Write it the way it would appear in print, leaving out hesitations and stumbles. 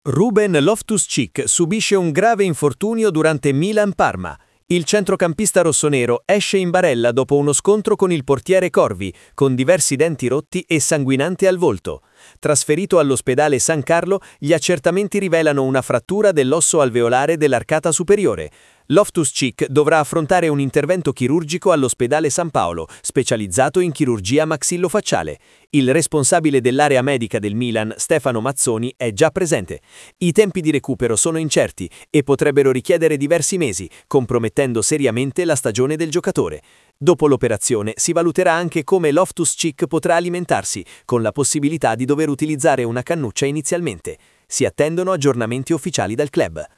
Ruben Loftus-Cheek subisce un grave infortunio durante Milan-Parma. Il centrocampista rossonero esce in barella dopo uno scontro con il portiere Corvi, con diversi denti rotti e sanguinante al volto. Trasferito all'ospedale San Carlo, gli accertamenti rivelano una frattura dell'osso alveolare dell'arcata superiore. Loftus-Cheek dovrà affrontare un intervento chirurgico all'ospedale San Paolo, specializzato in chirurgia maxillofacciale. Il responsabile dell'area medica del Milan, Stefano Mazzoni, è già presente. I tempi di recupero sono incerti e potrebbero richiedere diversi mesi, compromettendo seriamente la stagione del giocatore. Dopo l'operazione si valuterà anche come Loftus-Cheek potrà alimentarsi, con la possibilità di dover utilizzare una cannuccia inizialmente. Si attendono aggiornamenti ufficiali dal club.